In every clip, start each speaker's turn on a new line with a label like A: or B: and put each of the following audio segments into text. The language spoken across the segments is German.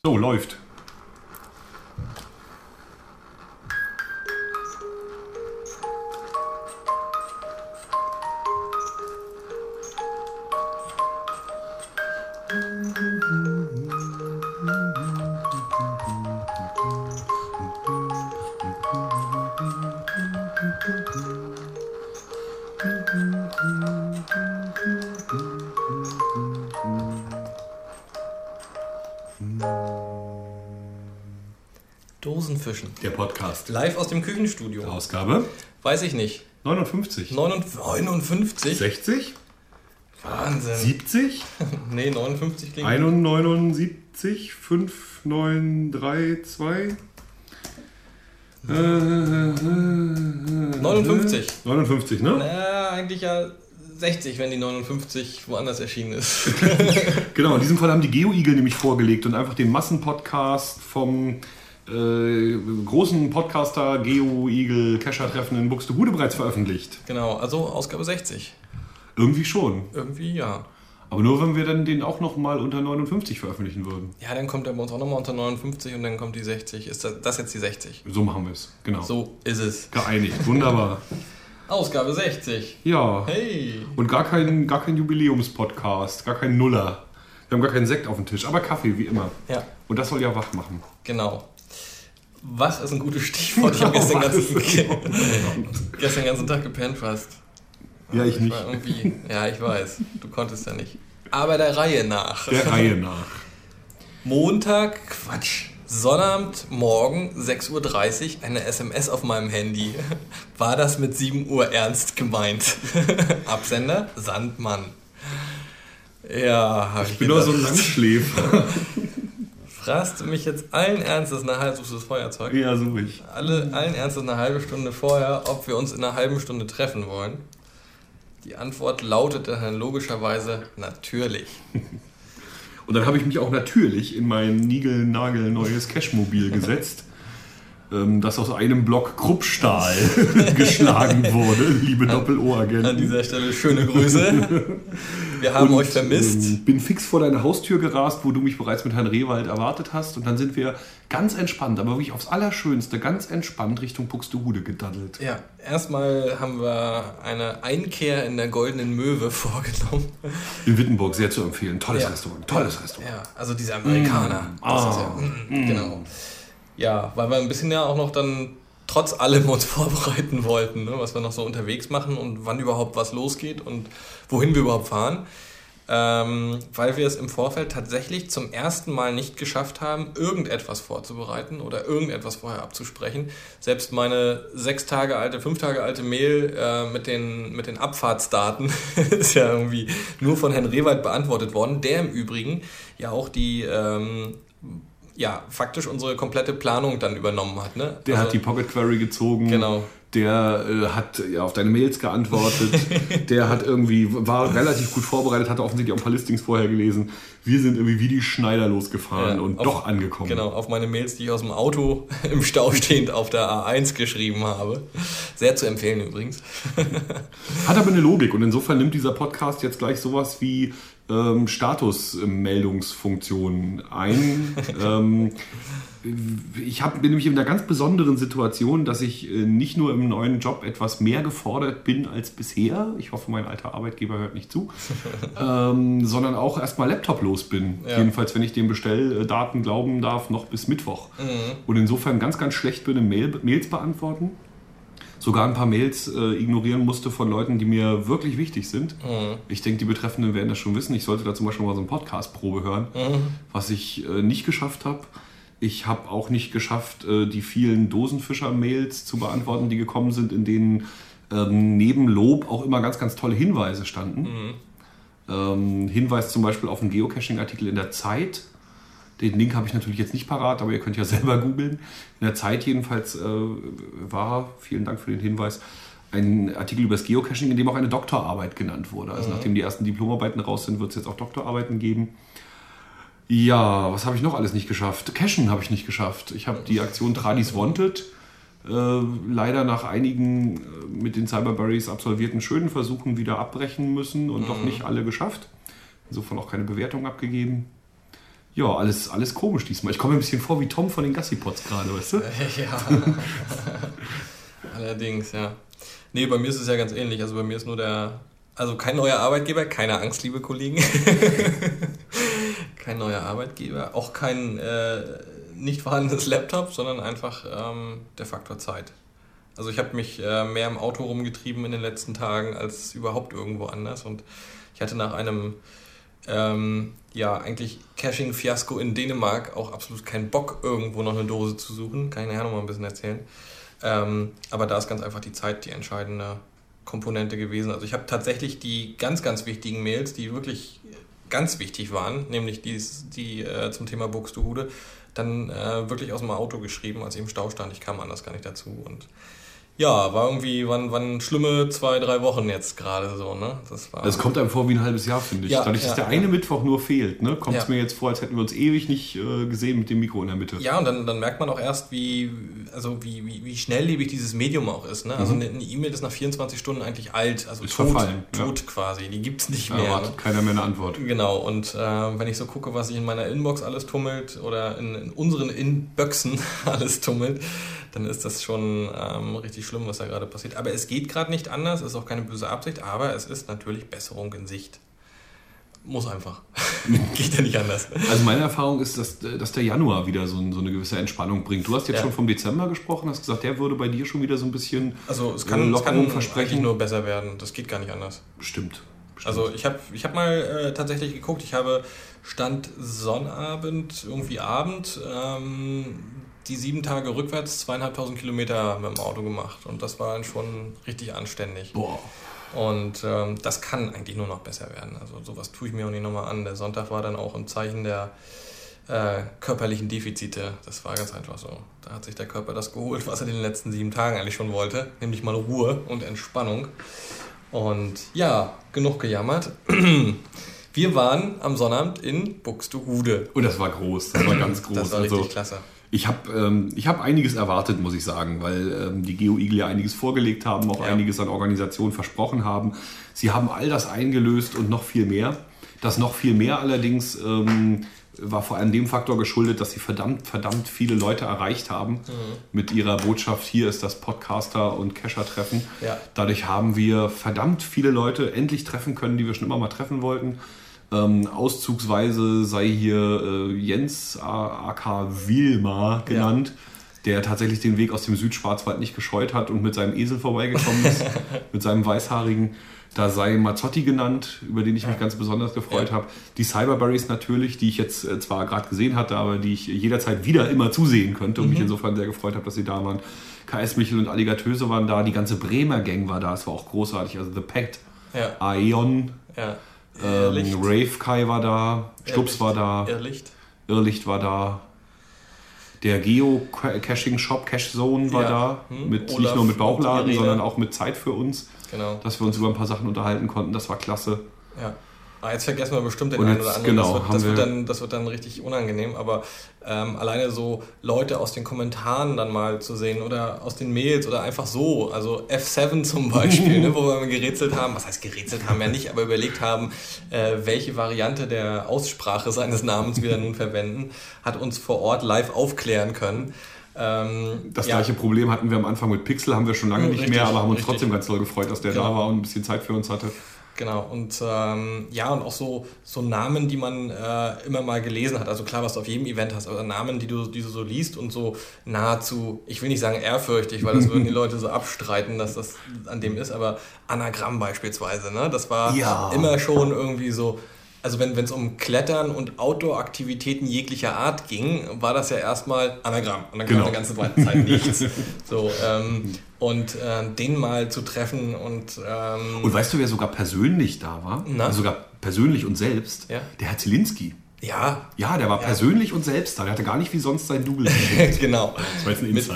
A: So, läuft.
B: Dosenfischen.
A: Der Podcast.
B: Live aus dem Küchenstudio.
A: Ausgabe?
B: Weiß ich nicht.
A: 59.
B: 59?
A: 60?
B: Wahnsinn.
A: 70?
B: Nee, 59 klingt
A: 79, 5, 9, 3, 2.
B: 59.
A: 59, ne?
B: Naja, eigentlich ja 60, wenn die 59 woanders erschienen ist.
A: Genau, in diesem Fall haben die Geo-Igel nämlich vorgelegt und einfach den Massenpodcast vom großen Podcaster Geo-Igel-Kescher-Treffen in Buxtehude bereits veröffentlicht.
B: Genau, also Ausgabe 60.
A: Irgendwie schon.
B: Irgendwie ja.
A: Aber nur, wenn wir dann den auch nochmal unter 59 veröffentlichen würden.
B: Ja, dann kommt er bei uns auch nochmal unter 59 und dann kommt die 60. Ist das jetzt die 60?
A: So machen wir es, genau.
B: So ist es.
A: Geeinigt, wunderbar.
B: Ausgabe 60.
A: Ja.
B: Hey.
A: Und gar kein Jubiläumspodcast, gar kein Nuller. Wir haben gar keinen Sekt auf dem Tisch, aber Kaffee, wie immer.
B: Ja.
A: Und das soll ja wach machen.
B: Genau. Wach ist ein gutes Stichwort. Ich habe gestern den ganzen Tag gepennt fast.
A: Ja, ich nicht.
B: Ja, ich weiß. Du konntest ja nicht. Aber der Reihe nach. Sonnabend morgen 6.30 Uhr eine SMS auf meinem Handy. War das mit 7 Uhr ernst gemeint? Absender Sandmann. Ja,
A: ich bin doch so ein Langschläfer.
B: Fragst du mich jetzt allen Ernstes suchst du das Feuerzeug?
A: Ja, suche ich.
B: Allen Ernstes eine halbe Stunde vorher, ob wir uns in einer halben Stunde treffen wollen? Die Antwort lautete dann logischerweise natürlich.
A: Und dann habe ich mich auch natürlich in mein niegelnagelneues Cashmobil gesetzt, das aus einem Block Kruppstahl geschlagen wurde, liebe Doppel-O-Agenten.
B: An dieser Stelle schöne Grüße. Wir haben euch vermisst.
A: Bin fix vor deine Haustür gerast, wo du mich bereits mit Herrn Rehwald erwartet hast. Und dann sind wir ganz entspannt, aber wirklich aufs Allerschönste, ganz entspannt Richtung Buxtehude gedaddelt.
B: Ja, erstmal haben wir eine Einkehr in der Goldenen Möwe vorgenommen.
A: In Wittenburg, sehr zu empfehlen. Tolles Restaurant.
B: Ja, also diese Amerikaner. Genau. Ja, weil wir ein bisschen ja auch noch dann trotz allem uns vorbereiten wollten, ne, was wir noch so unterwegs machen und wann überhaupt was losgeht und wohin wir überhaupt fahren. Weil wir es im Vorfeld tatsächlich zum ersten Mal nicht geschafft haben, irgendetwas vorzubereiten oder irgendetwas vorher abzusprechen. Selbst meine 5 Tage alte Mail mit den Abfahrtsdaten ist ja irgendwie nur von Herrn Rehwald beantwortet worden, der im Übrigen ja auch die faktisch unsere komplette Planung dann übernommen hat. Ne?
A: Der hat die Pocket Query gezogen.
B: Genau.
A: Der hat auf deine Mails geantwortet. Der war relativ gut vorbereitet, hatte offensichtlich auch ein paar Listings vorher gelesen. Wir sind irgendwie wie die Schneider losgefahren und doch angekommen.
B: Genau, auf meine Mails, die ich aus dem Auto im Stau stehend auf der A1 geschrieben habe. Sehr zu empfehlen übrigens.
A: Hat aber eine Logik und insofern nimmt dieser Podcast jetzt gleich sowas wie Statusmeldungsfunktion ein. Ich bin nämlich in einer ganz besonderen Situation, dass ich nicht nur im neuen Job etwas mehr gefordert bin als bisher. Ich hoffe, mein alter Arbeitgeber hört nicht zu. Sondern auch erstmal laptoplos bin. Ja. Jedenfalls, wenn ich den Bestelldaten glauben darf, noch bis Mittwoch. Und insofern ganz, ganz schlecht bin im Mails beantworten. Sogar ein paar Mails ignorieren musste von Leuten, die mir wirklich wichtig sind. Ich denke, die Betreffenden werden das schon wissen. Ich sollte da zum Beispiel mal so eine Podcast-Probe hören, was ich nicht geschafft habe. Ich habe auch nicht geschafft, die vielen Dosenfischer-Mails zu beantworten, die gekommen sind, in denen neben Lob auch immer ganz, ganz tolle Hinweise standen. Hinweis zum Beispiel auf einen Geocaching-Artikel in der Zeit. Den Link habe ich natürlich jetzt nicht parat, aber ihr könnt ja selber googeln. In der Zeit jedenfalls war, vielen Dank für den Hinweis, ein Artikel über das Geocaching, in dem auch eine Doktorarbeit genannt wurde. Also nachdem die ersten Diplomarbeiten raus sind, wird es jetzt auch Doktorarbeiten geben. Ja, was habe ich noch alles nicht geschafft? Cachen habe ich nicht geschafft. Ich habe die Aktion Tradis Wanted leider nach einigen mit den Cyberberries absolvierten schönen Versuchen wieder abbrechen müssen und doch nicht alle geschafft. Insofern auch keine Bewertung abgegeben. Ja, alles komisch diesmal. Ich komme mir ein bisschen vor wie Tom von den Gassipots gerade, weißt du?
B: Ja, allerdings, ja. Nee, bei mir ist es ja ganz ähnlich. Also bei mir ist nur also kein neuer Arbeitgeber, keine Angst, liebe Kollegen. Kein neuer Arbeitgeber, auch kein nicht vorhandenes Laptop, sondern einfach der Faktor Zeit. Also ich habe mich mehr im Auto rumgetrieben in den letzten Tagen als überhaupt irgendwo anders und ich hatte nach einem eigentlich Caching-Fiasko in Dänemark auch absolut keinen Bock, irgendwo noch eine Dose zu suchen. Kann ich nachher noch mal ein bisschen erzählen. Aber da ist ganz einfach die Zeit die entscheidende Komponente gewesen. Also ich habe tatsächlich die ganz, ganz wichtigen Mails, die wirklich ganz wichtig waren, nämlich die zum Thema Buxtehude, dann wirklich aus dem Auto geschrieben, als ich im Stau stand. Ich kam anders gar nicht dazu. Und ja, waren schlimme 2-3 Wochen jetzt gerade so, ne?
A: Das kommt einem vor wie ein halbes Jahr, finde ich.
B: Ja,
A: dadurch, dass der eine Mittwoch nur fehlt, ne? Kommt es mir jetzt vor, als hätten wir uns ewig nicht gesehen mit dem Mikro in der Mitte.
B: Ja, und dann merkt man auch erst, wie schnelllebig dieses Medium auch ist, ne? Also eine E-Mail ist nach 24 Stunden eigentlich alt, also
A: ist
B: tot quasi, die gibt's nicht mehr.
A: Erwartet keiner mehr eine Antwort.
B: Genau, und wenn ich so gucke, was sich in meiner Inbox alles tummelt oder in unseren Inboxen alles tummelt, dann ist das schon richtig schlimm, was da gerade passiert. Aber es geht gerade nicht anders, ist auch keine böse Absicht, aber es ist natürlich Besserung in Sicht. Muss einfach. Geht ja nicht anders.
A: Also meine Erfahrung ist, dass der Januar wieder so eine gewisse Entspannung bringt. Du hast jetzt schon vom Dezember gesprochen, hast gesagt, der würde bei dir schon wieder so ein bisschen
B: es kann eigentlich nur besser werden. Das geht gar nicht anders.
A: Stimmt.
B: Also ich hab mal tatsächlich geguckt, ich habe Stand Sonnabend, irgendwie Abend, die 7 Tage rückwärts 2500 Kilometer mit dem Auto gemacht. Und das war dann schon richtig anständig.
A: Boah.
B: Und das kann eigentlich nur noch besser werden. Also sowas tue ich mir auch nicht nochmal an. Der Sonntag war dann auch ein Zeichen der körperlichen Defizite. Das war ganz einfach so. Da hat sich der Körper das geholt, was er in den letzten 7 Tagen eigentlich schon wollte. Nämlich mal Ruhe und Entspannung. Und ja, genug gejammert. Wir waren am Sonnabend in Buxtehude.
A: Und das war groß, das war ganz groß.
B: Das war richtig klasse.
A: Ich hab einiges erwartet, muss ich sagen, weil die Geo-Igel ja einiges vorgelegt haben, auch einiges an Organisationen versprochen haben. Sie haben all das eingelöst und noch viel mehr. Das noch viel mehr allerdings war vor allem dem Faktor geschuldet, dass sie verdammt viele Leute erreicht haben mit ihrer Botschaft, hier ist das Podcaster- und Cacher-Treffen. Ja. Dadurch haben wir verdammt viele Leute endlich treffen können, die wir schon immer mal treffen wollten. Auszugsweise sei hier Jens aka Wilma genannt, der tatsächlich den Weg aus dem Südschwarzwald nicht gescheut hat und mit seinem Esel vorbeigekommen ist, mit seinem weißhaarigen. Da sei Mazzotti genannt, über den ich mich ganz besonders gefreut habe. Die Cyberberries natürlich, die ich jetzt zwar gerade gesehen hatte, aber die ich jederzeit wieder immer zusehen könnte und mich insofern sehr gefreut habe, dass sie da waren. KS Michel und Alligatöse waren da, die ganze Bremer Gang war da, es war auch großartig. Also The Pact, Aeon, Rave Kai war da, Stups war da, Irrlicht war da, der Geo-Caching-Shop Cache Zone war da, nicht nur mit Bauchladen, sondern auch mit Zeit für uns, dass wir uns über ein paar Sachen unterhalten konnten, das war klasse.
B: Ja. Jetzt vergessen wir bestimmt den einen oder anderen, genau, das wird dann richtig unangenehm, aber alleine so Leute aus den Kommentaren dann mal zu sehen oder aus den Mails oder einfach so, also F7 zum Beispiel, ne, wo wir mal gerätselt haben, was heißt gerätselt haben wir nicht, aber überlegt haben, welche Variante der Aussprache seines Namens wir dann nun verwenden, hat uns vor Ort live aufklären können.
A: Das gleiche Problem hatten wir am Anfang mit Pixel, haben wir schon lange nicht mehr, aber haben uns trotzdem ganz doll gefreut, dass der da war und ein bisschen Zeit für uns hatte.
B: Genau, und und auch so Namen, die man immer mal gelesen hat. Also klar, was du auf jedem Event hast, aber Namen, die du so liest und so nahezu, ich will nicht sagen ehrfürchtig, weil das würden die Leute so abstreiten, dass das an dem ist, aber Anagramm beispielsweise, ne? Das war immer schon irgendwie so. Also wenn es um Klettern und Outdoor-Aktivitäten jeglicher Art ging, war das ja erstmal Anagramm. Und dann kam eine ganze Zeit nichts. So, den mal zu treffen und
A: weißt du, wer sogar persönlich da war? Also sogar persönlich und selbst? Ja? Der Herr Zielinski.
B: Ja.
A: Ja, der war persönlich und selbst da. Der hatte gar nicht wie sonst sein Double.
B: Genau.
A: Das war jetzt ein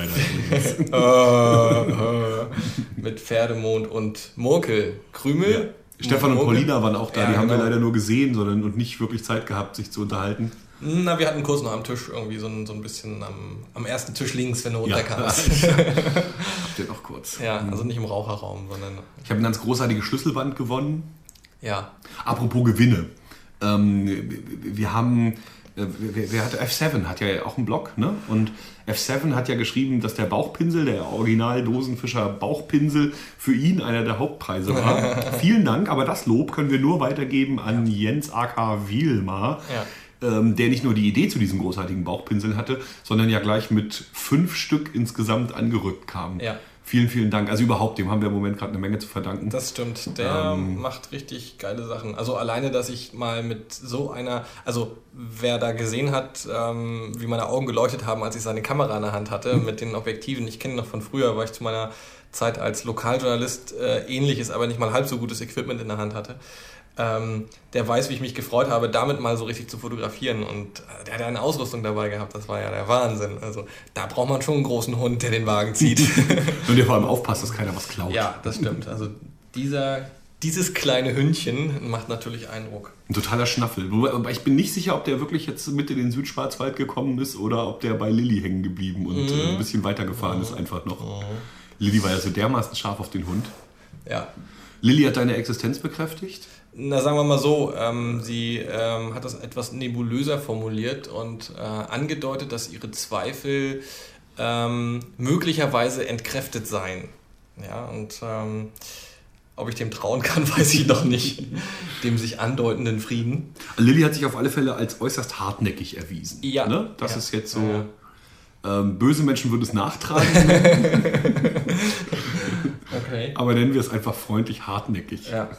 A: Insider.
B: Mit Pferdemond und Murkel. Krümel.
A: Ja. Stefan und Paulina waren auch da, die haben wir leider nur gesehen und nicht wirklich Zeit gehabt, sich zu unterhalten.
B: Na, wir hatten kurz noch am Tisch irgendwie so ein bisschen am ersten Tisch links, wenn du runterkamst.
A: Habt ihr noch kurz.
B: Ja, also nicht im Raucherraum, sondern...
A: Ich habe eine ganz großartige Schlüsselwand gewonnen.
B: Ja.
A: Apropos Gewinne. Wir haben wer hatte F7 hat ja auch einen Blog, ne? Und F7 hat ja geschrieben, dass der Bauchpinsel, der Original Dosenfischer Bauchpinsel, für ihn einer der Hauptpreise war. Vielen Dank, aber das Lob können wir nur weitergeben an Jens A.K. Wielmar, der nicht nur die Idee zu diesem großartigen Bauchpinsel hatte, sondern ja gleich mit 5 Stück insgesamt angerückt kam. Ja. Vielen, vielen Dank. Also überhaupt, dem haben wir im Moment gerade eine Menge zu verdanken.
B: Das stimmt. Der macht richtig geile Sachen. Also alleine, dass ich mal mit so einer, also wer da gesehen hat, wie meine Augen geleuchtet haben, als ich seine Kamera in der Hand hatte, mit den Objektiven. Ich kenne ihn noch von früher, weil ich zu meiner Zeit als Lokaljournalist ähnliches, aber nicht mal halb so gutes Equipment in der Hand hatte. Der weiß, wie ich mich gefreut habe, damit mal so richtig zu fotografieren, und der hat eine Ausrüstung dabei gehabt, das war ja der Wahnsinn. Also da braucht man schon einen großen Hund, der den Wagen zieht.
A: Und der vor allem aufpasst, dass keiner was klaut.
B: Ja, das stimmt. Also dieses kleine Hündchen macht natürlich Eindruck.
A: Ein totaler Schnaffel. Aber ich bin nicht sicher, ob der wirklich jetzt mit in den Südschwarzwald gekommen ist oder ob der bei Lilly hängen geblieben und ein bisschen weitergefahren ist einfach noch. Lilly war ja so dermaßen scharf auf den Hund.
B: Ja.
A: Lilly hat deine Existenz bekräftigt?
B: Na, sagen wir mal so, sie hat das etwas nebulöser formuliert und angedeutet, dass ihre Zweifel möglicherweise entkräftet seien. Ja, und ob ich dem trauen kann, weiß ich noch nicht. Dem sich andeutenden Frieden.
A: Lilly hat sich auf alle Fälle als äußerst hartnäckig erwiesen.
B: Ja.
A: Ne? Das ist jetzt so... böse Menschen würden es nachtragen.
B: Okay.
A: Aber nennen wir es einfach freundlich hartnäckig.
B: Ja.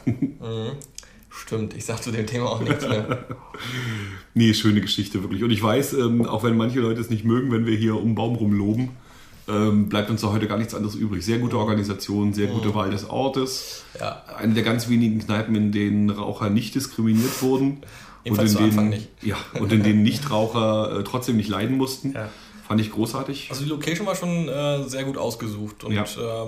B: Stimmt, ich sag zu dem Thema auch nichts mehr.
A: Nee, schöne Geschichte, wirklich. Und ich weiß, auch wenn manche Leute es nicht mögen, wenn wir hier um den Baum rum loben, bleibt uns da heute gar nichts anderes übrig. Sehr gute Organisation, sehr gute Wahl des Ortes. Ja. Eine der ganz wenigen Kneipen, in denen Raucher nicht diskriminiert wurden.
B: Jedenfalls zu Anfang nicht.
A: Ja, und in denen Nichtraucher trotzdem nicht leiden mussten. Ja. Fand ich großartig.
B: Also die Location war schon sehr gut ausgesucht. Und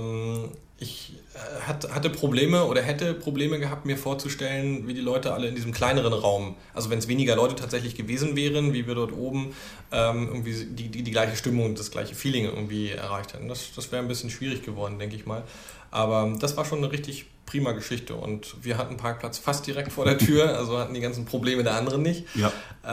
B: ich hatte Probleme oder hätte Probleme gehabt, mir vorzustellen, wie die Leute alle in diesem kleineren Raum, also wenn es weniger Leute tatsächlich gewesen wären, wie wir dort oben irgendwie die gleiche Stimmung und das gleiche Feeling irgendwie erreicht hätten. Das wäre ein bisschen schwierig geworden, denke ich mal. Aber das war schon eine richtig prima Geschichte, und wir hatten einen Parkplatz fast direkt vor der Tür, also hatten die ganzen Probleme der anderen nicht. Ja.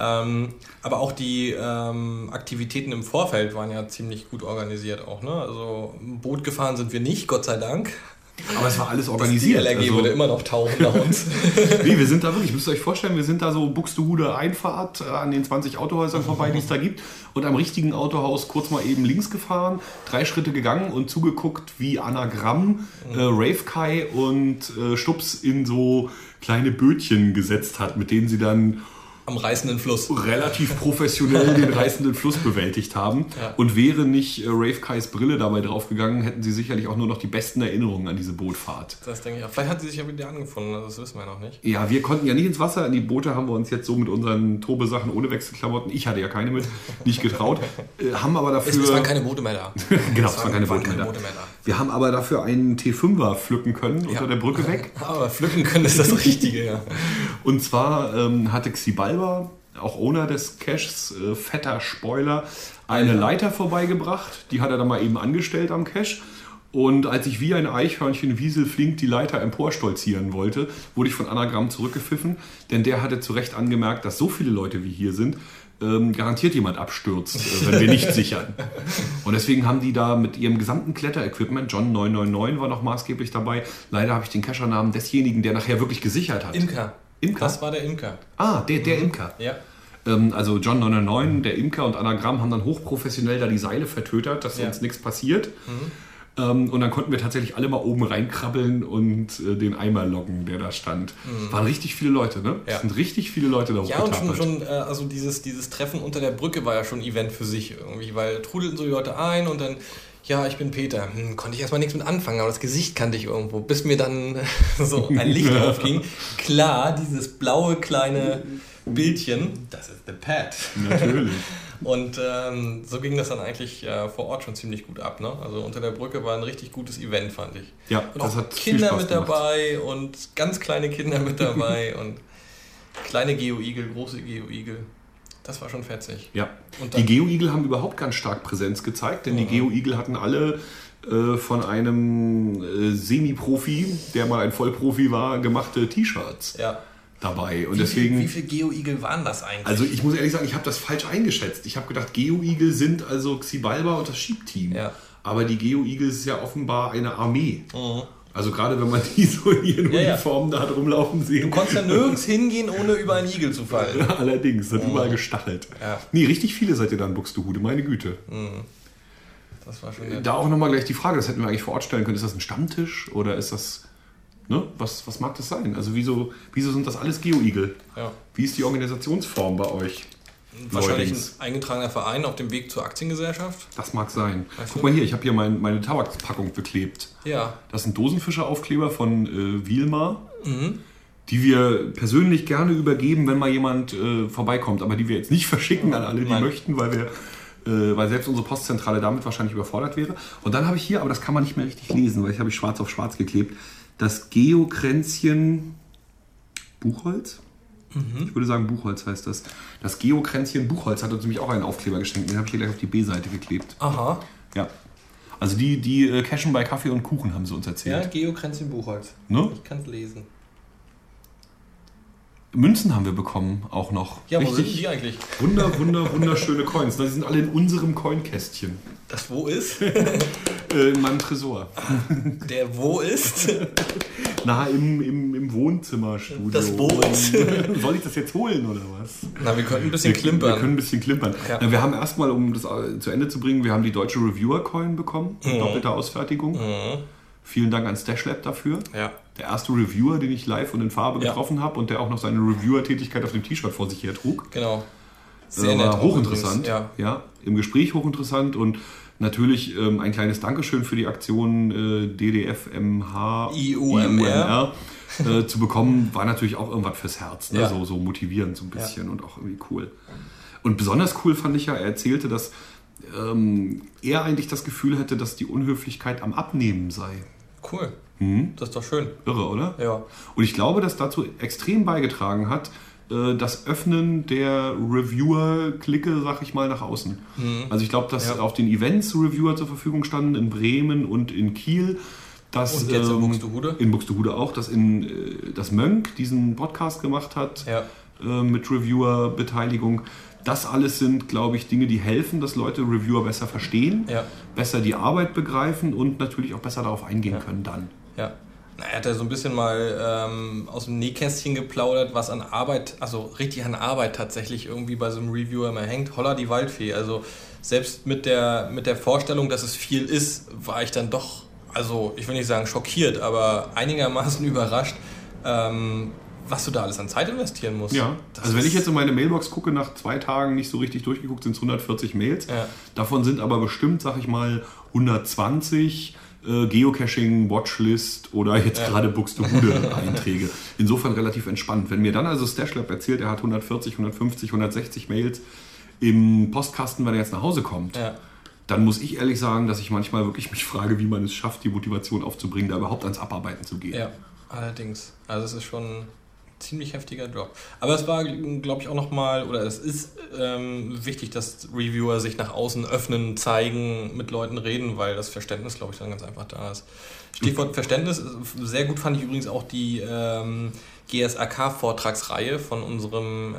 B: Aber auch die Aktivitäten im Vorfeld waren ja ziemlich gut organisiert auch, ne? Also Boot gefahren sind wir nicht, Gott sei Dank.
A: Aber es war alles organisiert.
B: Das DLRG würde immer noch tauchen bei uns.
A: Nee, wir sind da wirklich, müsst ihr euch vorstellen, wir sind da so Buxtehude Einfahrt an den 20 Autohäusern vorbei, die es da gibt, und am richtigen Autohaus kurz mal eben links gefahren, 3 Schritte gegangen und zugeguckt, wie Anagramm, Rave Kai und Stups in so kleine Bötchen gesetzt hat, mit denen sie dann
B: am reißenden Fluss
A: relativ professionell den reißenden Fluss bewältigt haben. Ja. Und wäre nicht Rave Kais Brille dabei draufgegangen, hätten sie sicherlich auch nur noch die besten Erinnerungen an diese Bootfahrt.
B: Das denke ich auch. Vielleicht hat sie sich ja wieder angefunden, das wissen wir noch nicht.
A: Ja, wir konnten ja nicht ins Wasser. In die Boote haben wir uns jetzt so mit unseren Tobe-Sachen ohne Wechselklamotten, ich hatte ja keine mit, nicht getraut. Haben aber dafür...
B: Es waren keine Boote mehr da.
A: Genau, es waren keine Boote mehr da. Wir haben aber dafür einen T5er pflücken können, unter der Brücke weg.
B: Aber pflücken können ist das Richtige, ja.
A: Und zwar hatte Xibalba, auch Owner des Caches, fetter Spoiler, eine Leiter vorbeigebracht. Die hat er dann mal eben angestellt am Cache. Und als ich wie ein Eichhörnchen wieselflink die Leiter emporstolzieren wollte, wurde ich von Anagramm zurückgepfiffen. Denn der hatte zu Recht angemerkt, dass so viele Leute wie hier sind, garantiert jemand abstürzt, wenn wir nicht sichern. Und deswegen haben die da mit ihrem gesamten Kletterequipment, John 999 war noch maßgeblich dabei, leider habe ich den Cachernamen desjenigen, der nachher wirklich gesichert hat.
B: Imker. Das war der Imker.
A: Ah, der Imker.
B: Ja.
A: Also John 999, der Imker und Anagramm haben dann hochprofessionell da die Seile vertötert, dass uns nichts passiert. Und dann konnten wir tatsächlich alle mal oben reinkrabbeln und den Eimer loggen, der da stand. Waren richtig viele Leute, ne? Ja. Es sind richtig viele Leute da hochgetapert.
B: Ja, und schon also dieses Treffen unter der Brücke war ja schon ein Event für sich irgendwie, weil trudelten so die Leute ein und dann, ja, ich bin Peter. Konnte ich erstmal nichts mit anfangen, aber das Gesicht kannte ich irgendwo, bis mir dann so ein Licht aufging. Klar, dieses blaue kleine Bildchen, das ist The Pad.
A: Natürlich.
B: Und so ging das dann eigentlich vor Ort schon ziemlich gut ab. Ne? Also unter der Brücke war ein richtig gutes Event, fand ich.
A: Ja,
B: und das hat Kinder mit dabei und ganz kleine Kinder mit dabei und kleine Geoigel, große Geoigel. Das war schon fetzig.
A: Ja, und die Geoigel haben überhaupt ganz stark Präsenz gezeigt, denn die Geoigel hatten alle von einem Semi-Profi, der mal ein Vollprofi war, gemachte T-Shirts.
B: Ja.
A: dabei. Und deswegen,
B: wie viele Geo-Igel waren das eigentlich?
A: Also ich muss ehrlich sagen, ich habe das falsch eingeschätzt. Ich habe gedacht, Geo-Igel sind also Xibalba und das Schiebteam.
B: Ja.
A: Aber die Geo-Igel ist ja offenbar eine Armee. Mhm. Also gerade wenn man die so in ihren Uniformen da rumlaufen sieht.
B: Du konntest ja nirgends hingehen, ohne über einen Igel zu fallen.
A: Ja, allerdings, das hat überall gestachelt.
B: Ja.
A: Nee, richtig viele seid ihr da in Buxtehude, meine Güte.
B: Mhm. Das war schon nett.
A: Da auch nochmal gleich die Frage, das hätten wir eigentlich vor Ort stellen können. Ist das ein Stammtisch oder ist das... Ne? Was mag das sein? Also wieso sind das alles Geo-Igel?
B: Ja.
A: Wie ist die Organisationsform bei euch?
B: Wahrscheinlich ein eingetragener Verein auf dem Weg zur Aktiengesellschaft.
A: Das mag sein. Guck mal hier, ich habe hier meine Tabakspackung beklebt.
B: Ja.
A: Das sind Dosenfischeraufkleber von Wilmar, die wir persönlich gerne übergeben, wenn mal jemand vorbeikommt, aber die wir jetzt nicht verschicken an alle, die möchten, weil selbst unsere Postzentrale damit wahrscheinlich überfordert wäre. Und dann habe ich hier, aber das kann man nicht mehr richtig lesen, weil ich habe schwarz auf schwarz geklebt, das Geokränzchen Buchholz. Ich würde sagen, Buchholz heißt das. Das Geokränzchen Buchholz hat uns nämlich auch einen Aufkleber geschenkt. Den habe ich hier gleich auf die B-Seite geklebt.
B: Aha.
A: Ja. Also die cashen bei Kaffee und Kuchen, haben sie uns erzählt.
B: Ja, Geokränzchen Buchholz.
A: Ne?
B: Ich kann es lesen.
A: Münzen haben wir bekommen, auch noch.
B: Ja, richtig, wo sind die eigentlich?
A: Wunderschöne Coins. Die sind alle in unserem Coinkästchen.
B: Das wo ist?
A: In meinem Tresor.
B: Der wo ist?
A: Na, im Wohnzimmerstudio.
B: Das wo ist?
A: Soll ich das jetzt holen oder was?
B: Na, wir können ein bisschen klimpern.
A: Wir können ein bisschen klimpern.
B: Ja.
A: Na, wir haben erstmal, um das zu Ende zu bringen, wir haben die deutsche Reviewer-Coin bekommen. Doppelte Ausfertigung. Vielen Dank an Stashlab dafür. Ja. Der erste Reviewer, den ich live und in Farbe getroffen habe und der auch noch seine Reviewer-Tätigkeit auf dem T-Shirt vor sich her trug.
B: Genau. Sehr nett.
A: Hochinteressant. Ja, im Gespräch hochinteressant und natürlich ein kleines Dankeschön für die Aktion DDFMH IUMR zu bekommen, war natürlich auch irgendwas fürs Herz. Ne? Ja. So motivierend so ein bisschen und auch irgendwie cool. Und besonders cool fand ich ja, er erzählte, dass er eigentlich das Gefühl hätte, dass die Unhöflichkeit am Abnehmen sei.
B: Cool. Das ist doch schön.
A: Irre, oder?
B: Ja.
A: Und ich glaube, dass dazu extrem beigetragen hat, das Öffnen der Reviewer-Clique, sag ich mal, nach außen. Also ich glaube, dass auf den Events Reviewer zur Verfügung standen, in Bremen und in Kiel. Dass,
B: und jetzt in Buxtehude?
A: In Buxtehude auch, dass das Mönk diesen Podcast gemacht hat mit Reviewer-Beteiligung. Das alles sind, glaube ich, Dinge, die helfen, dass Leute Reviewer besser verstehen, besser die Arbeit begreifen und natürlich auch besser darauf eingehen können dann.
B: Ja. Na, er hat ja so ein bisschen mal aus dem Nähkästchen geplaudert, was an Arbeit, also richtig an Arbeit tatsächlich irgendwie bei so einem Reviewer immer hängt. Holla die Waldfee. Also selbst mit der Vorstellung, dass es viel ist, war ich dann doch, also ich will nicht sagen schockiert, aber einigermaßen überrascht, was du da alles an Zeit investieren musst.
A: Ja, also wenn ich jetzt in meine Mailbox gucke, nach 2 Tagen nicht so richtig durchgeguckt, sind es 140 Mails. Ja. Davon sind aber bestimmt, sag ich mal, 120 Geocaching, Watchlist oder jetzt gerade Buxtehude-Einträge. Insofern relativ entspannt. Wenn mir dann also Stashlab erzählt, er hat 140, 150, 160 Mails im Postkasten, wenn er jetzt nach Hause kommt, dann muss ich ehrlich sagen, dass ich manchmal wirklich mich frage, wie man es schafft, die Motivation aufzubringen, da überhaupt ans Abarbeiten zu gehen.
B: Ja, allerdings. Also es ist schon ein ziemlich heftiger Job. Aber es war, glaube ich, auch nochmal, oder es ist wichtig, dass Reviewer sich nach außen öffnen, zeigen, mit Leuten reden, weil das Verständnis, glaube ich, dann ganz einfach da ist. Stichwort Verständnis, sehr gut fand ich übrigens auch die GSAK-Vortragsreihe von unserem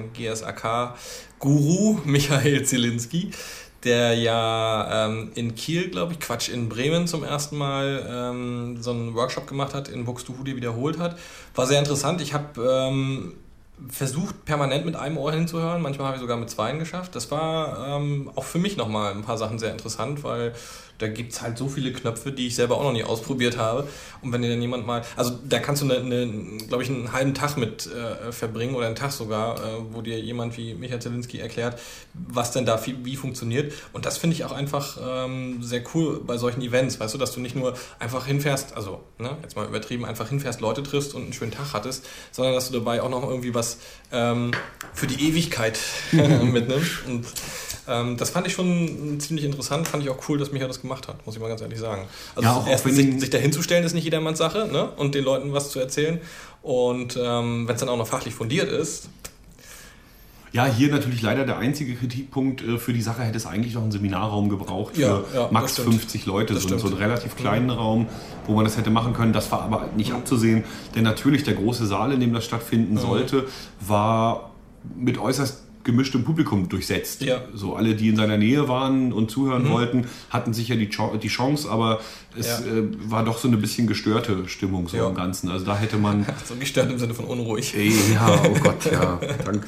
B: GSAK-Guru Michael Zielinski, der ja in Kiel, glaube ich, in Bremen zum ersten Mal so einen Workshop gemacht hat, in Buxtehude wiederholt hat. War sehr interessant. Ich habe versucht, permanent mit einem Ohr hinzuhören. Manchmal habe ich sogar mit 2 geschafft. Das war auch für mich nochmal ein paar Sachen sehr interessant, weil da gibt es halt so viele Knöpfe, die ich selber auch noch nie ausprobiert habe. Und wenn dir dann jemand mal, also da kannst du glaube ich, einen halben Tag mit verbringen oder einen Tag sogar, wo dir jemand wie Michael Zielinski erklärt, was denn da wie funktioniert. Und das finde ich auch einfach sehr cool bei solchen Events, weißt du, dass du nicht nur einfach hinfährst, also jetzt mal übertrieben, einfach hinfährst, Leute triffst und einen schönen Tag hattest, sondern dass du dabei auch noch irgendwie was für die Ewigkeit mitnimmst. Und das fand ich schon ziemlich interessant, fand ich auch cool, dass Michael das gemacht hat, muss ich mal ganz ehrlich sagen. Also
A: ja, auch
B: erstens sich da hinzustellen, ist nicht jedermanns Sache, ne? Und den Leuten was zu erzählen. Und wenn es dann auch noch fachlich fundiert ist.
A: Ja, hier natürlich leider der einzige Kritikpunkt für die Sache, hätte es eigentlich noch einen Seminarraum gebraucht für max 50 Leute, so einen relativ kleinen Raum, wo man das hätte machen können. Das war aber nicht abzusehen, denn natürlich der große Saal, in dem das stattfinden sollte, war mit äußerst gemischtem Publikum durchsetzt. Ja. So alle, die in seiner Nähe waren und zuhören wollten, hatten sicher die Chance, aber es war doch so eine bisschen gestörte Stimmung so im Ganzen. Also da hätte man...
B: So gestört im Sinne von unruhig.
A: Ja, oh Gott, ja, danke.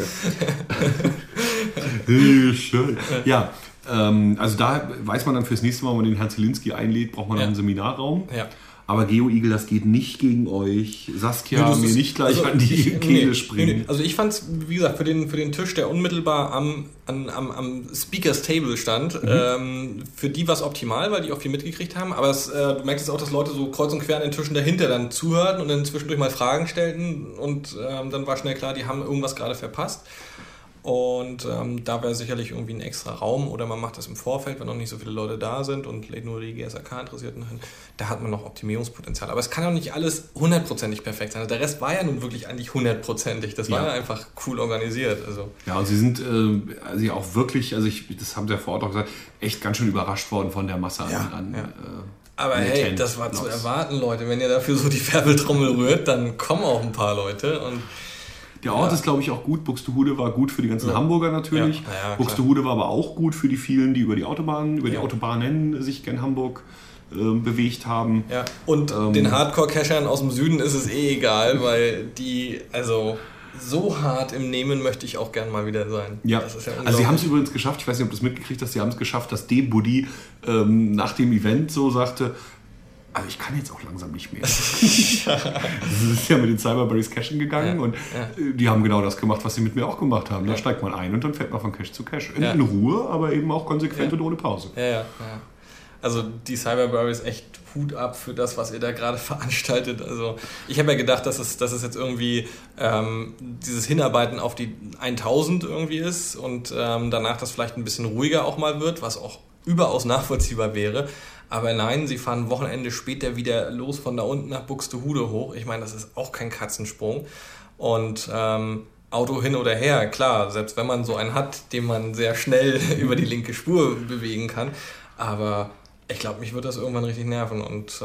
A: Ja, also da weiß man dann fürs nächste Mal, wenn man den Herrn Zielinski einlädt, braucht man noch einen Seminarraum. Ja. Aber GeoEagle, das geht nicht gegen euch. Saskia, mir nicht gleich an die Kehle springen.
B: Also ich fand es, wie gesagt, für den Tisch, der unmittelbar am Speakers Table stand, für die war es optimal, weil die auch viel mitgekriegt haben. Aber du merkst es auch, dass Leute so kreuz und quer an den Tischen dahinter dann zuhörten und dann zwischendurch mal Fragen stellten. Und dann war schnell klar, die haben irgendwas gerade verpasst. Und da wäre sicherlich irgendwie ein extra Raum oder man macht das im Vorfeld, wenn noch nicht so viele Leute da sind und lädt nur die GSAK-Interessierten hin. Da hat man noch Optimierungspotenzial. Aber es kann auch nicht alles 100%ig perfekt sein. Also der Rest war ja nun wirklich eigentlich 100%ig. Das war ja einfach cool organisiert. Also.
A: Ja, und sie sind also auch wirklich, das haben sie ja vor Ort auch gesagt, echt ganz schön überrascht worden von der Masse an
B: aber hey, das war zu erwarten, Leute. Wenn ihr dafür so die Färbeltrommel rührt, dann kommen auch ein paar Leute und
A: der Ort ist, glaube ich, auch gut. Buxtehude war gut für die ganzen Hamburger natürlich. Ja, Buxtehude war aber auch gut für die vielen, die über die Autobahnen sich gen Hamburg bewegt haben.
B: Ja. Und den Hardcore-Cachern aus dem Süden ist es egal, weil die, also so hart im Nehmen möchte ich auch gern mal wieder sein.
A: Ja, das ist ja also sie haben es übrigens geschafft, ich weiß nicht, ob du es mitgekriegt hast, sie haben es geschafft, dass D-Buddy nach dem Event so sagte, also ich kann jetzt auch langsam nicht mehr. Das ist ja mit den Cyberberries Cachen gegangen und die haben genau das gemacht, was sie mit mir auch gemacht haben. Da steigt man ein und dann fährt man von Cache zu Cache. In Ruhe, aber eben auch konsequent und ohne Pause.
B: Ja. Also die Cyberberries echt Hut ab für das, was ihr da gerade veranstaltet. Also ich habe ja gedacht, dass es jetzt irgendwie dieses Hinarbeiten auf die 1000 irgendwie ist und danach das vielleicht ein bisschen ruhiger auch mal wird, was auch überaus nachvollziehbar wäre. Aber nein, sie fahren ein Wochenende später wieder los von da unten nach Buxtehude hoch. Ich meine, das ist auch kein Katzensprung. Und Auto hin oder her, klar, selbst wenn man so einen hat, den man sehr schnell über die linke Spur bewegen kann. Aber ich glaube, mich wird das irgendwann richtig nerven. Und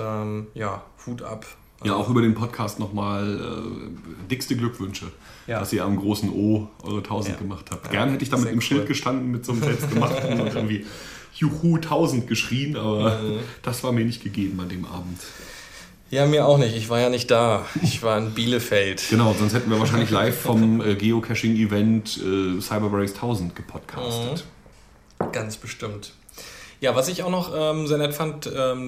B: Hut ab.
A: Ja, auch über den Podcast nochmal dickste Glückwünsche, dass ihr am großen O eure 1000 gemacht habt. Gern hätte ich da mit einem Schild gestanden, mit so einem selbstgemachten und irgendwie Juhu 1000 geschrien, aber das war mir nicht gegeben an dem Abend.
B: Ja, mir auch nicht. Ich war ja nicht da. Ich war in Bielefeld.
A: Genau, sonst hätten wir wahrscheinlich live vom Geocaching-Event Cyberberries 1000 gepodcastet.
B: Ganz bestimmt. Ja, was ich auch noch sehr nett fand,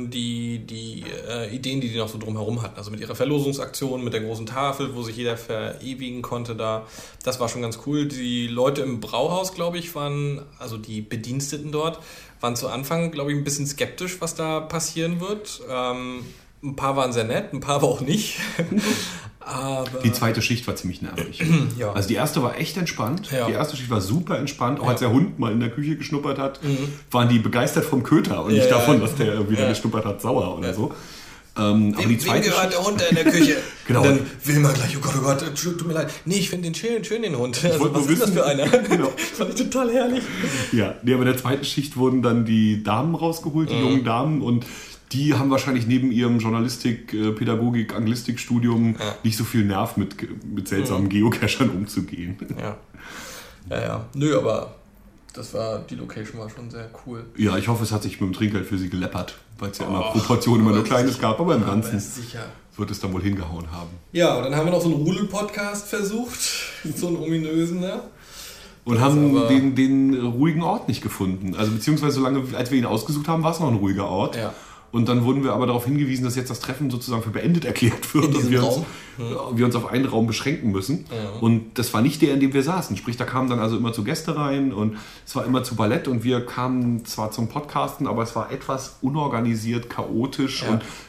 B: die Ideen, die noch so drumherum hatten. Also mit ihrer Verlosungsaktion, mit der großen Tafel, wo sich jeder verewigen konnte da. Das war schon ganz cool. Die Leute im Brauhaus, glaube ich, also die Bediensteten dort, waren zu Anfang, glaube ich, ein bisschen skeptisch, was da passieren wird. Ein paar waren sehr nett, ein paar aber auch nicht. Aber
A: die zweite Schicht war ziemlich nervig. Also die erste war echt entspannt. Die erste Schicht war super entspannt. Auch als der Hund mal in der Küche geschnuppert hat, waren die begeistert vom Köter und nicht davon, dass der wieder geschnuppert hat, sauer oder so. Aber die zweite
B: Wem gehört der Hund in der Küche? Genau. Und dann will man gleich, oh Gott, tut mir leid. Nee, ich finde den schön, den Hund. Also, was ist das für einer? Genau. Fand ich total herrlich.
A: Ja, aber in der zweiten Schicht wurden dann die Damen rausgeholt, die jungen Damen, und die haben wahrscheinlich neben ihrem Journalistik, Pädagogik, Anglistik-Studium nicht so viel Nerv mit seltsamen Geocachern umzugehen.
B: Ja. Nö, aber die Location war schon sehr cool.
A: Ja, ich hoffe, es hat sich mit dem Trinkgeld für sie geleppert, weil es ja immer Proportionen immer nur Kleines gab, aber im Ganzen wird es dann wohl hingehauen haben.
B: Ja, und dann haben wir noch so einen Rudel-Podcast versucht, so einen ominösen, ne?
A: Und haben den ruhigen Ort nicht gefunden. Also beziehungsweise solange, als wir ihn ausgesucht haben, war es noch ein ruhiger Ort. Ja. Und dann wurden wir aber darauf hingewiesen, dass jetzt das Treffen sozusagen für beendet erklärt wird und wir uns auf einen Raum beschränken müssen. Ja. Und das war nicht der, in dem wir saßen. Sprich, da kamen dann also immer zu Gäste rein und es war immer zu Ballett und wir kamen zwar zum Podcasten, aber es war etwas unorganisiert, chaotisch und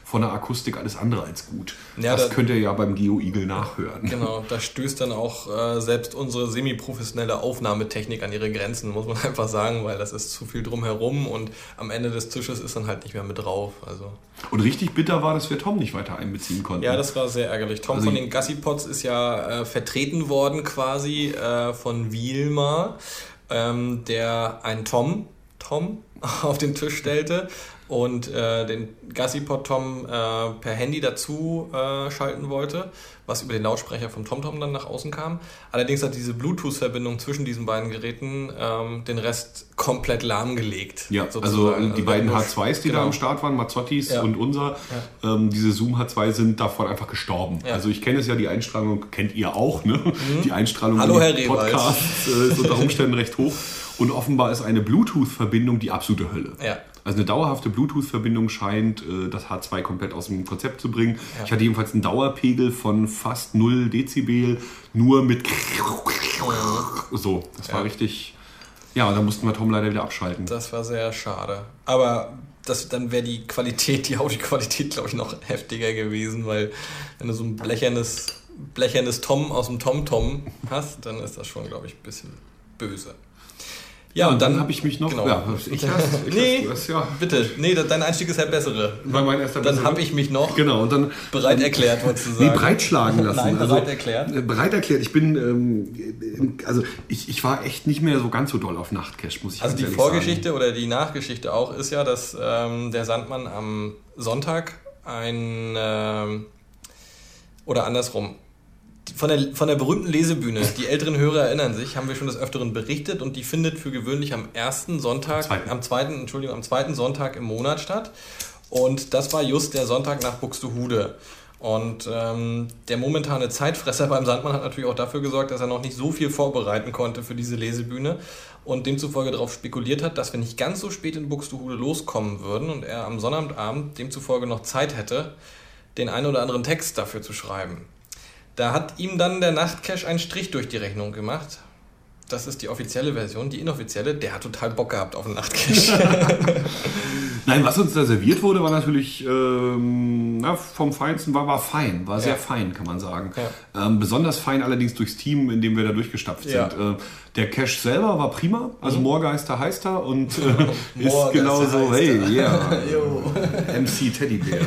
A: von der Akustik alles andere als gut.
B: Ja,
A: das könnt ihr ja beim Geo-Eagle nachhören.
B: Genau, da stößt dann auch selbst unsere semi-professionelle Aufnahmetechnik an ihre Grenzen, muss man einfach sagen, weil das ist zu viel drumherum und am Ende des Tisches ist dann halt nicht mehr mit drauf. Also.
A: Und richtig bitter war, dass wir Tom nicht weiter einbeziehen konnten.
B: Ja, das war sehr ärgerlich. Tom von den Gassipods ist ja vertreten worden quasi von Wielmar, der einen Tom auf den Tisch stellte und den Gassipod Tom per Handy dazu schalten wollte, was über den Lautsprecher vom TomTom dann nach außen kam. Allerdings hat diese Bluetooth-Verbindung zwischen diesen beiden Geräten den Rest komplett lahmgelegt.
A: Ja, sozusagen. Also die beiden H2s, die da am Start waren, Mazzottis und unser, diese Zoom H2 sind davon einfach gestorben. Ja. Also ich kenne es ja, die Einstrahlung kennt ihr auch, ne? Die Einstrahlung
B: in
A: Podcasts ist unter Umständen recht hoch. Und offenbar ist eine Bluetooth-Verbindung die absolute Hölle.
B: Ja.
A: Also eine dauerhafte Bluetooth-Verbindung scheint das H2 komplett aus dem Konzept zu bringen. Ja. Ich hatte jedenfalls einen Dauerpegel von fast 0 Dezibel, nur mit so. Das war richtig... Ja, da mussten wir Tom leider wieder abschalten.
B: Das war sehr schade. Aber dann wäre die Audioqualität, glaube ich, noch heftiger gewesen, weil wenn du so ein blechernes Tom aus dem TomTom hast, dann ist das schon, glaube ich, ein bisschen böse.
A: Ja, und dann habe ich mich noch...
B: Genau.
A: Ja,
B: bitte. Nee, dein Einstieg ist der bessere.
A: Mein erster
B: dann habe ich mich noch
A: und dann,
B: bereit erklärt, wolltest du sagen.
A: Nee, breitschlagen lassen.
B: Nein, bereit erklärt.
A: Bereit erklärt. Ich bin... ich war echt nicht mehr so ganz so doll auf Nachtcash, muss ich
B: ganz
A: ehrlich
B: sagen. Also die Vorgeschichte oder die Nachgeschichte auch ist ja, dass der Sandmann am Sonntag oder andersrum... Von der berühmten Lesebühne, die älteren Hörer erinnern sich, haben wir schon des Öfteren berichtet und die findet für gewöhnlich am zweiten Sonntag im Monat statt. Und das war just der Sonntag nach Buxtehude. Und der momentane Zeitfresser beim Sandmann hat natürlich auch dafür gesorgt, dass er noch nicht so viel vorbereiten konnte für diese Lesebühne und demzufolge darauf spekuliert hat, dass wir nicht ganz so spät in Buxtehude loskommen würden und er am Sonnabendabend demzufolge noch Zeit hätte, den einen oder anderen Text dafür zu schreiben. Da hat ihm dann der Nachtcash einen Strich durch die Rechnung gemacht. Das ist die offizielle Version. Die inoffizielle, der hat total Bock gehabt auf den Nachtcash.
A: Nein, was uns da serviert wurde, war natürlich vom Feinsten, war fein. War sehr fein, kann man sagen. Ja. Besonders fein allerdings durchs Team, in dem wir da durchgestapft sind. Der Cash selber war prima. Also Moorgeister heißt er und ist genauso, hey, yeah, MC Teddybär.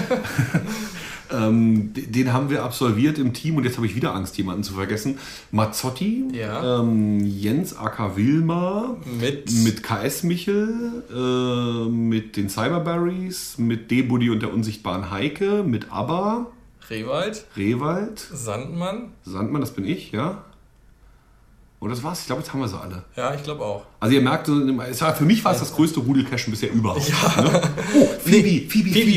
A: Den haben wir absolviert im Team und jetzt habe ich wieder Angst, jemanden zu vergessen. Mazzotti, Jens aka Wilmar, mit KS Michel, mit den Cyberberries, mit D-Buddy und der unsichtbaren Heike, mit ABBA, Rewald,
B: Sandmann,
A: das bin ich, ja. Und das war's. Ich glaube, jetzt haben wir sie alle.
B: Ja, ich glaube auch.
A: Also ihr merkt, für mich war es das größte Rudelcashen bisher überhaupt.
B: Ja.
A: Ne? Oh, Phoebe,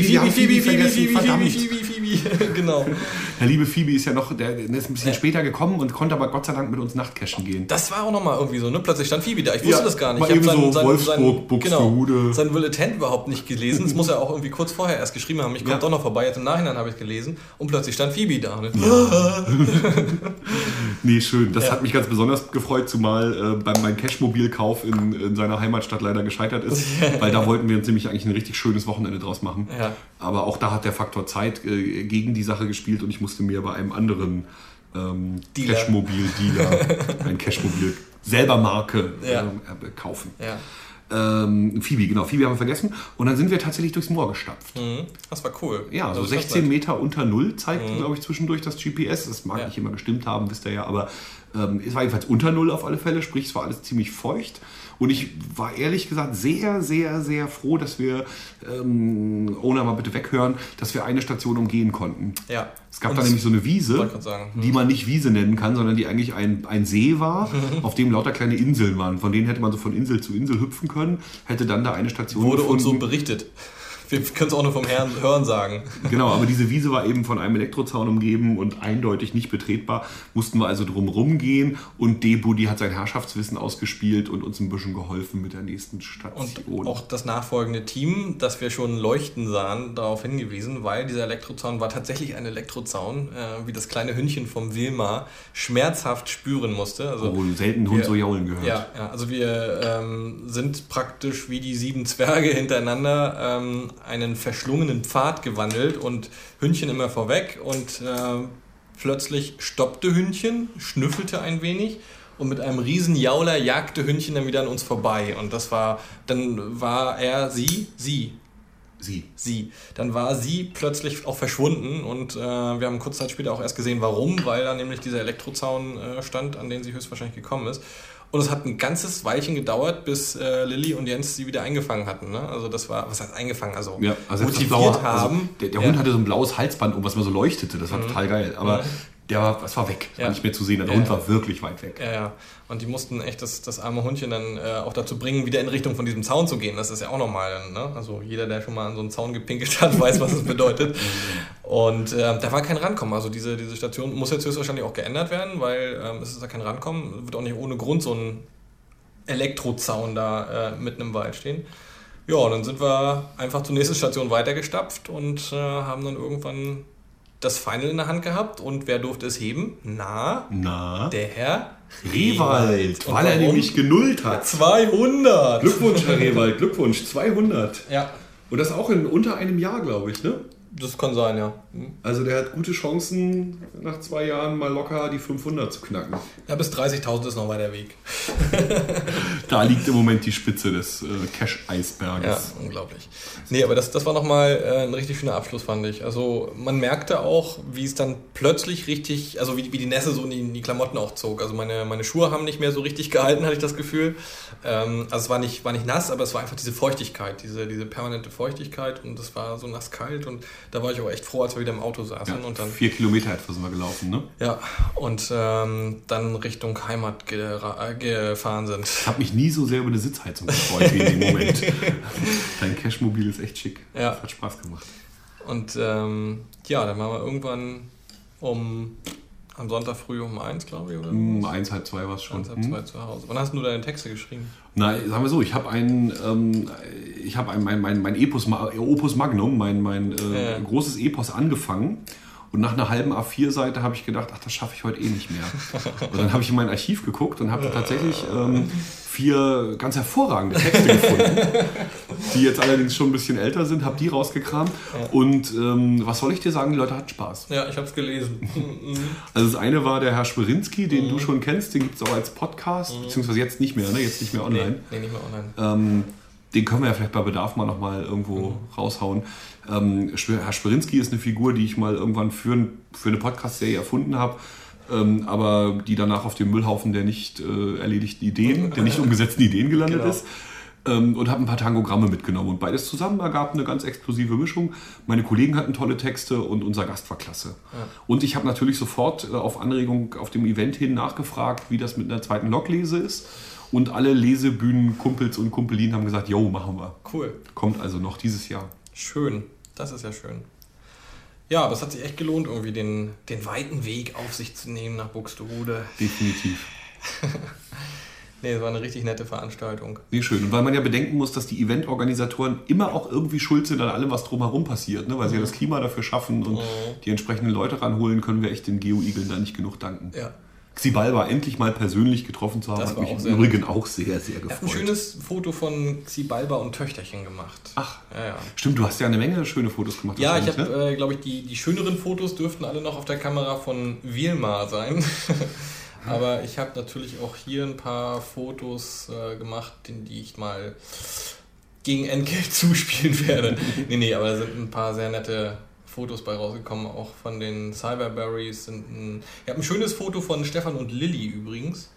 B: genau.
A: Der liebe Phoebe ist ja noch, der ist ein bisschen später gekommen und konnte aber Gott sei Dank mit uns Nachtcashen gehen.
B: Das war auch nochmal irgendwie so, ne? Plötzlich stand Phoebe da. Ich wusste das gar nicht.
A: Ich habe Wolfsburg, Buxtehude.
B: Sein Bulletin überhaupt nicht gelesen. Das muss er auch irgendwie kurz vorher erst geschrieben haben. Ich komme doch noch vorbei. Jetzt im Nachhinein habe ich es gelesen und plötzlich stand Phoebe da. Ne?
A: Ja. Nee, schön. Das hat mich ganz besonders gefreut, zumal mein Cashmobil-Kauf in seiner Heimatstadt leider gescheitert ist, weil da wollten wir uns nämlich eigentlich ein richtig schönes Wochenende draus machen. Ja. Aber auch da hat der Faktor Zeit gegen die Sache gespielt und ich musste mir bei einem anderen Cashmobil-Dealer ein Cashmobil selber Marke kaufen. Ja. Phoebe haben wir vergessen. Und dann sind wir tatsächlich durchs Moor gestapft.
B: Das war cool.
A: Ja, so 16 Meter unter Null zeigte, glaube ich, zwischendurch das GPS. Das mag nicht immer gestimmt haben, wisst ihr ja, aber es war jedenfalls unter Null auf alle Fälle, sprich es war alles ziemlich feucht. Und ich war ehrlich gesagt sehr, sehr, sehr froh, dass wir, ohne mal bitte weghören, dass wir eine Station umgehen konnten. Ja. Es gab da nämlich so eine Wiese, die man nicht Wiese nennen kann, sondern die eigentlich ein See war, auf dem lauter kleine Inseln waren. Von denen hätte man so von Insel zu Insel hüpfen können, hätte dann da eine Station
B: gefunden. Wurde uns so berichtet. Wir können es auch nur vom Hören sagen.
A: Genau, aber diese Wiese war eben von einem Elektrozaun umgeben und eindeutig nicht betretbar. Mussten wir also drumherum gehen und D-Buddy hat sein Herrschaftswissen ausgespielt und uns ein bisschen geholfen mit der nächsten Station.
B: Und auch das nachfolgende Team, das wir schon leuchten sahen, darauf hingewiesen, weil dieser Elektrozaun war tatsächlich ein Elektrozaun, wie das kleine Hündchen vom Wilmar schmerzhaft spüren musste. Also
A: selten einen Hund so jaulen gehört.
B: Ja, also wir sind praktisch wie die 7 Zwerge hintereinander einen verschlungenen Pfad gewandelt und Hündchen immer vorweg und plötzlich stoppte Hündchen, schnüffelte ein wenig und mit einem riesen Jauler jagte Hündchen dann wieder an uns vorbei. Und dann war sie plötzlich auch verschwunden und wir haben kurze Zeit später auch erst gesehen, warum, weil da nämlich dieser Elektrozaun stand, an den sie höchstwahrscheinlich gekommen ist. Und es hat ein ganzes Weilchen gedauert, bis Lilly und Jens sie wieder eingefangen hatten. Ne? Also das war, was heißt eingefangen? Also
A: motiviert haben. Also der Hund hatte so ein blaues Halsband um, was mal so leuchtete. Das war total geil. Aber es war weg. Es war nicht mehr zu sehen. Der Hund war wirklich weit weg.
B: Ja. Und die mussten echt das arme Hundchen dann auch dazu bringen, wieder in Richtung von diesem Zaun zu gehen. Das ist ja auch normal. Ne? Also jeder, der schon mal an so einen Zaun gepinkelt hat, weiß, was es bedeutet. Und da war kein Rankommen. Also diese Station muss jetzt höchstwahrscheinlich auch geändert werden, weil es ist ja kein Rankommen. Es wird auch nicht ohne Grund so ein Elektrozaun da mitten im Wald stehen. Ja, und dann sind wir einfach zur nächsten Station weitergestapft und haben dann irgendwann das Final in der Hand gehabt. Und wer durfte es heben? Na? Der Herr
A: Rewald, weil er nämlich genullt hat.
B: 200!
A: Glückwunsch, Herr Rewald, Glückwunsch, 200.
B: Ja.
A: Und das auch in unter einem Jahr, glaube ich, ne?
B: Das kann sein, ja.
A: Also der hat gute Chancen, nach 2 Jahren mal locker die 500 zu knacken.
B: Ja, bis 30.000 ist noch weiter Weg.
A: Da liegt im Moment die Spitze des Cash-Eisberges.
B: Ja, unglaublich. Nee, aber das war nochmal ein richtig schöner Abschluss, fand ich. Also man merkte auch, wie es dann plötzlich richtig, also wie die Nässe so in die Klamotten auch zog. Also meine Schuhe haben nicht mehr so richtig gehalten, hatte ich das Gefühl. Also es war nicht nass, aber es war einfach diese Feuchtigkeit, diese permanente Feuchtigkeit und es war so nasskalt und da war ich aber echt froh, als wir wieder im Auto saßen.
A: Ja,
B: und dann
A: 4 Kilometer etwa sind wir gelaufen, ne?
B: Ja, und dann Richtung Heimat gefahren sind.
A: Ich habe mich nie so sehr über eine Sitzheizung gefreut wie in dem Moment. Dein Cashmobil ist echt schick.
B: Ja.
A: Das hat Spaß gemacht.
B: Und dann waren wir irgendwann am Sonntag früh um 1, glaube ich, oder?
A: 1, halb 2 war es schon.
B: 1, halb 2 zu Hause. Wann hast du deine Texte geschrieben?
A: Na, sagen wir so, ich habe mein Opus Magnum, mein großes Epos angefangen. Und nach einer halben A4-Seite habe ich gedacht, das schaffe ich heute eh nicht mehr. Und dann habe ich in mein Archiv geguckt und habe tatsächlich 4 ganz hervorragende Texte gefunden, die jetzt allerdings schon ein bisschen älter sind, habe die rausgekramt. Ja. Und was soll ich dir sagen, die Leute hatten Spaß.
B: Ja, ich habe es gelesen.
A: Also das eine war der Herr Schwerinski, den du schon kennst, den gibt es auch als Podcast, beziehungsweise jetzt nicht mehr, ne? Jetzt nicht mehr online.
B: Nee, nicht mehr online.
A: Den können wir ja vielleicht bei Bedarf mal nochmal irgendwo raushauen. Herr Schwerinski ist eine Figur, die ich mal irgendwann für eine Podcast-Serie erfunden habe, aber die danach auf dem Müllhaufen der nicht erledigten Ideen, der nicht umgesetzten Ideen gelandet ist. Und habe ein paar Tangogramme mitgenommen. Und beides zusammen ergab eine ganz explosive Mischung. Meine Kollegen hatten tolle Texte und unser Gast war klasse. Ja. Und ich habe natürlich sofort auf Anregung auf dem Event hin nachgefragt, wie das mit einer zweiten Loglese ist. Und alle Lesebühnen-Kumpels und Kumpelinen haben gesagt, jo, machen wir.
B: Cool.
A: Kommt also noch dieses Jahr.
B: Schön, das ist ja schön. Ja, aber es hat sich echt gelohnt, irgendwie den weiten Weg auf sich zu nehmen nach Buxtehude.
A: Definitiv.
B: Nee, es war eine richtig nette Veranstaltung.
A: Nee, schön. Und weil man ja bedenken muss, dass die Eventorganisatoren immer auch irgendwie schuld sind an allem, was drumherum passiert, ne? Weil sie ja das Klima dafür schaffen und die entsprechenden Leute ranholen, können wir echt den Geo-Igeln da nicht genug danken.
B: Ja.
A: Xibalba endlich mal persönlich getroffen zu haben, hat mich im Übrigen auch sehr, sehr gefreut.
B: Er hat ein schönes Foto von Xibalba und Töchterchen gemacht.
A: Ach, ja. Stimmt, du hast ja eine Menge schöne Fotos gemacht.
B: Ja, ich habe, glaube ich, die schöneren Fotos dürften alle noch auf der Kamera von Wilmar sein. Aber ich habe natürlich auch hier ein paar Fotos gemacht, die ich mal gegen Entgelt zuspielen werde. Nee, aber da sind ein paar sehr nette Fotos bei rausgekommen, auch von den Cyberberries. Ich habe ein schönes Foto von Stefan und Lilly übrigens.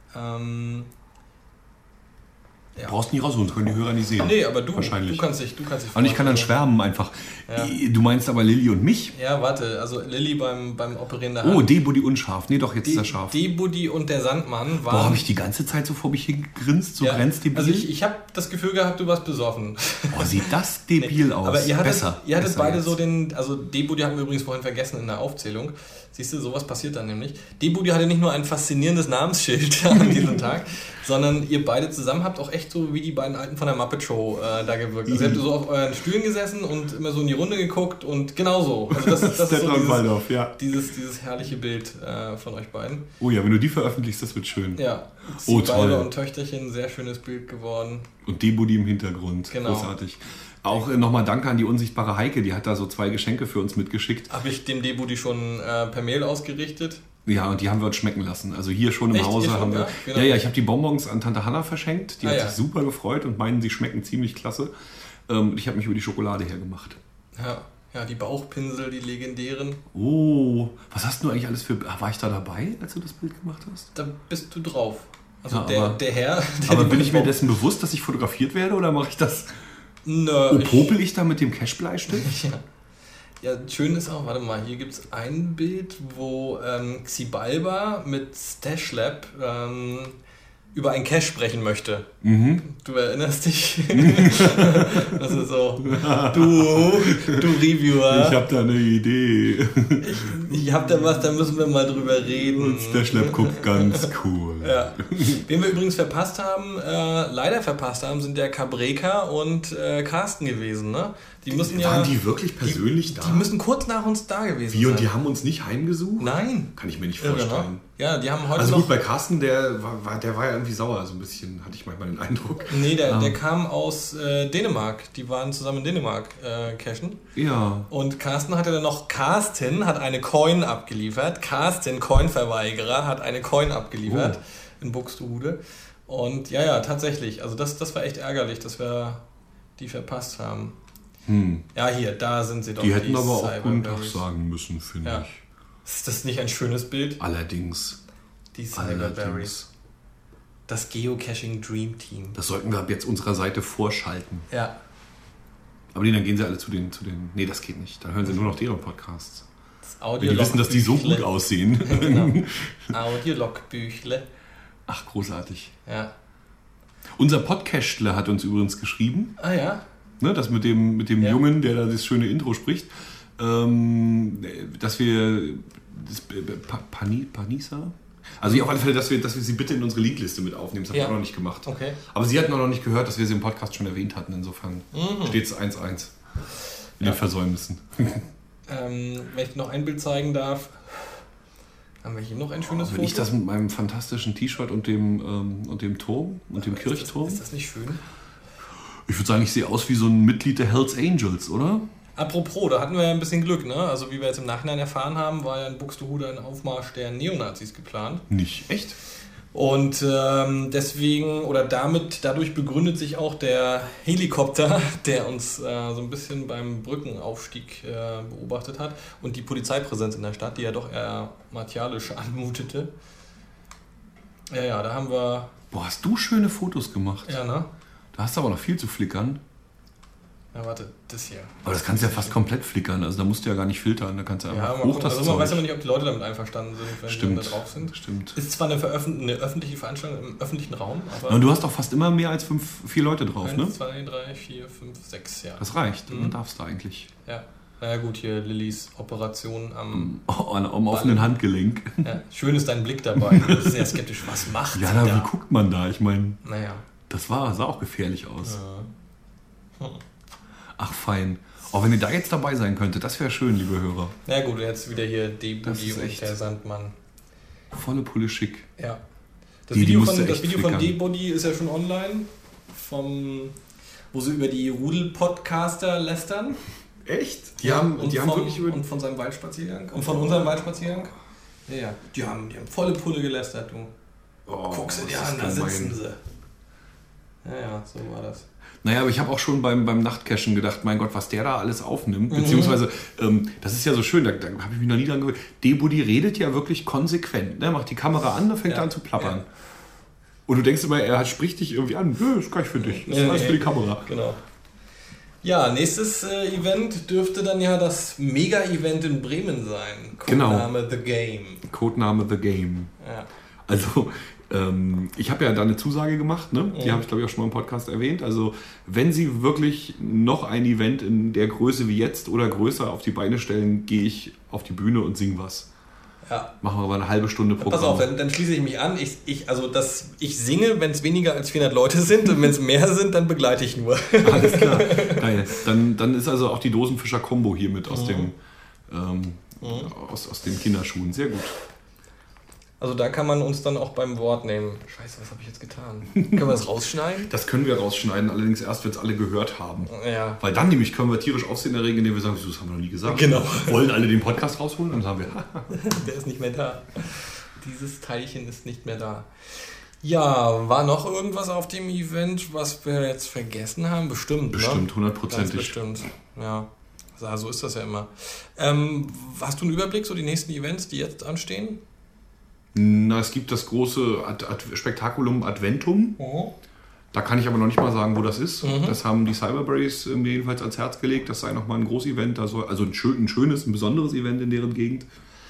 A: Ja. Brauchst nicht rausholen, das können die Hörer nicht sehen.
B: Nee, aber du kannst dich
A: Und ich kann dann schwärmen einfach. Ja. Du meinst aber Lilly und mich?
B: Ja, warte, also Lilly beim Operieren der Hand.
A: Oh, D-Buddy unscharf. Nee, doch, jetzt ist er scharf.
B: D-Buddy und der Sandmann waren...
A: Boah, habe ich die ganze Zeit so vor mich hingegrinst, so grenzdebil?
B: Also ich habe das Gefühl gehabt, du warst besoffen.
A: Boah, sieht das debil aus.
B: Aber ihr hattet beide so den... Also D-Buddy haben wir übrigens vorhin vergessen in der Aufzählung. Siehst du, sowas passiert dann nämlich. Debudi hatte nicht nur ein faszinierendes Namensschild an diesem Tag, sondern ihr beide zusammen habt auch echt so wie die beiden Alten von der Muppet Show da gewirkt. Also ihr habt so auf euren Stühlen gesessen und immer so in die Runde geguckt und genau so. Also das ist so dieses herrliche Bild von euch beiden.
A: Oh ja, wenn du die veröffentlichst, das wird schön.
B: Ja,
A: toll.
B: und Töchterchen, sehr schönes Bild geworden.
A: Und Debudi im Hintergrund, genau. Großartig. Auch nochmal Danke an die unsichtbare Heike, die hat da so 2 Geschenke für uns mitgeschickt.
B: Habe ich dem Debudi schon per Mail ausgerichtet?
A: Ja, und die haben wir uns schmecken lassen. Also hier schon im Hause haben wir... Genau. Ja, ich habe die Bonbons an Tante Hanna verschenkt. Die hat sich super gefreut und meinen, sie schmecken ziemlich klasse. Ich habe mich über die Schokolade hergemacht.
B: Ja, die Bauchpinsel, die legendären.
A: Oh, was hast du eigentlich alles für... War ich da dabei, als du das Bild gemacht hast?
B: Da bist du drauf. Also
A: ja,
B: der Herr...
A: Aber bin ich mir dessen bewusst, dass ich fotografiert werde oder mache ich das... popel ich da mit dem Cashbleistift?
B: Ja, schön ist auch, warte mal, hier gibt es ein Bild, wo Xibalba mit Stashlab über ein Cache sprechen möchte. Mhm. Du erinnerst dich? Das ist so, du Reviewer.
A: Ich habe da eine Idee.
B: Ich habe da was, da müssen wir mal drüber reden.
A: Und Stashlab guckt ganz cool.
B: Ja. Wen wir übrigens leider verpasst haben, sind der Cabreka und Carsten gewesen, ne?
A: Waren die wirklich persönlich da?
B: Die müssen kurz nach uns da gewesen sein.
A: Wie, und die haben uns nicht heimgesucht?
B: Nein.
A: Kann ich mir nicht vorstellen.
B: Ja, die haben heute
A: also gut, bei Carsten, der war ja irgendwie sauer, so ein bisschen, hatte ich manchmal den Eindruck.
B: Nee, der kam aus Dänemark. Die waren zusammen in Dänemark cashen.
A: Ja.
B: Und Carsten hat eine Coin abgeliefert. Carsten, Coin-Verweigerer, hat eine Coin abgeliefert in Buxtehude. Und ja, tatsächlich. Also das war echt ärgerlich, dass wir die verpasst haben. Ja, hier, da sind sie doch.
A: Die hätten aber auch guten Tag sagen müssen, finde ich.
B: Ist das nicht ein schönes Bild?
A: Allerdings.
B: Die Cyberberries. Das Geocaching Dream Team.
A: Das sollten wir ab jetzt unserer Seite vorschalten.
B: Ja.
A: Aber dann gehen sie alle zu den... Nee, das geht nicht. Dann hören sie nur noch deren Podcasts.
B: Die
A: wissen, dass die so gut aussehen.
B: Genau. Audiologbüchle.
A: Ach, großartig.
B: Ja.
A: Unser Podcastler hat uns übrigens geschrieben.
B: Ah ja?
A: Ne, das mit dem Jungen, der da das schöne Intro spricht, dass wir Panisa? Also auf alle Fälle, dass wir sie bitte in unsere Linkliste mit aufnehmen. Das habe ich auch noch nicht gemacht.
B: Okay.
A: Aber sie hatten auch noch nicht gehört, dass wir sie im Podcast schon erwähnt hatten. Insofern steht es 1-1 in den Versäumnissen.
B: Wenn ich noch ein Bild zeigen darf, haben wir hier noch ein schönes Foto.
A: Wenn ich das mit meinem fantastischen T-Shirt und dem Turm und dem Kirchturm...
B: Ist das nicht schön?
A: Ich würde sagen, ich sehe aus wie so ein Mitglied der Hells Angels, oder?
B: Apropos, da hatten wir ja ein bisschen Glück, ne? Also wie wir jetzt im Nachhinein erfahren haben, war ja in Buxtehude ein Aufmarsch der Neonazis geplant.
A: Nicht? Echt?
B: Und dadurch begründet sich auch der Helikopter, der uns so ein bisschen beim Brückenaufstieg beobachtet hat und die Polizeipräsenz in der Stadt, die ja doch eher martialisch anmutete. Ja, da haben wir...
A: Boah, hast du schöne Fotos gemacht.
B: Ja, ne?
A: Da hast du aber noch viel zu flickern.
B: Ja, warte, das hier.
A: Aber das kannst du ja fast komplett flickern, also da musst du ja gar nicht filtern, da kannst du einfach hoch das Zeug.
B: Man weiß aber nicht, ob die Leute damit einverstanden sind, wenn die da drauf sind.
A: Stimmt.
B: Ist zwar eine öffentliche Veranstaltung im öffentlichen Raum, aber...
A: Und du hast auch fast immer mehr als 4 Leute drauf,
B: 1,
A: ne?
B: 2, 3, 4, 5, 6, ja.
A: Das reicht, dann darfst du eigentlich.
B: Ja. Naja gut, hier Lillys Operation am
A: offenen Handgelenk.
B: Ja. Schön ist dein Blick dabei, du bist sehr skeptisch. Was macht
A: ja, wie guckt man da? Ich meine...
B: Naja.
A: Das sah auch gefährlich aus.
B: Ja.
A: Ach, fein. Auch wenn ihr da jetzt dabei sein könntet, das wäre schön, liebe Hörer.
B: Na gut, jetzt wieder hier Debudi und der Sandmann.
A: Volle Pulle schick.
B: Ja. Das Video von Debudi ist ja schon online, wo sie über die Rudel-Podcaster lästern.
A: Echt? Die haben wirklich
B: und von seinem Waldspaziergang. Und von unserem Waldspaziergang. Ja. Die haben volle Pulle gelästert, du.
A: Oh,
B: guck sie dir an, da sitzen sie. Ja, so war das.
A: Naja, aber ich habe auch schon beim Nachtcachen gedacht, mein Gott, was der da alles aufnimmt. Beziehungsweise, das ist ja so schön, da habe ich mich noch nie dran gewöhnt. Debudi redet ja wirklich konsequent. Ne? Macht die Kamera an, da fängt er an zu plappern. Ja. Und du denkst immer, spricht dich irgendwie an. Das ist gleich für dich. Das ist alles für die Kamera.
B: Genau. Ja, nächstes Event dürfte dann ja das Mega-Event in Bremen sein. Codename The Game.
A: Codename The Game.
B: Ja.
A: Also, ich habe ja da eine Zusage gemacht, ne? Die habe ich glaube ich auch schon mal im Podcast erwähnt. Also wenn sie wirklich noch ein Event in der Größe wie jetzt oder größer auf die Beine stellen, gehe ich auf die Bühne und singe was.
B: Ja.
A: Machen wir aber eine halbe Stunde Programm.
B: Pass auf, dann schließe ich mich an. Ich singe, wenn es weniger als 400 Leute sind, und wenn es mehr sind, dann begleite ich nur.
A: Alles klar, geil. Dann ist also auch die Dosenfischer-Kombo hier mit aus den Kinderschuhen. Sehr gut.
B: Also da kann man uns dann auch beim Wort nehmen. Scheiße, was habe ich jetzt getan? Können wir das rausschneiden?
A: Das können wir rausschneiden, allerdings erst, wenn es alle gehört haben.
B: Ja.
A: Weil dann nämlich können wir tierisch Aufsehen erregen, indem wir sagen, das haben wir noch nie gesagt.
B: Genau.
A: Wollen alle den Podcast rausholen? Dann sagen wir,
B: der ist nicht mehr da. Dieses Teilchen ist nicht mehr da. Ja, war noch irgendwas auf dem Event, was wir jetzt vergessen haben? Bestimmt,
A: Bestimmt, 100%.
B: Ganz bestimmt, ja. So ist das ja immer. Hast du einen Überblick, so die nächsten Events, die jetzt anstehen?
A: Na, es gibt das große Spektakulum Adventum. Da kann ich aber noch nicht mal sagen, wo das ist. Das haben die Cyberberries mir jedenfalls ans Herz gelegt. Das sei nochmal ein großes Event. Also ein schönes, ein besonderes Event in deren Gegend.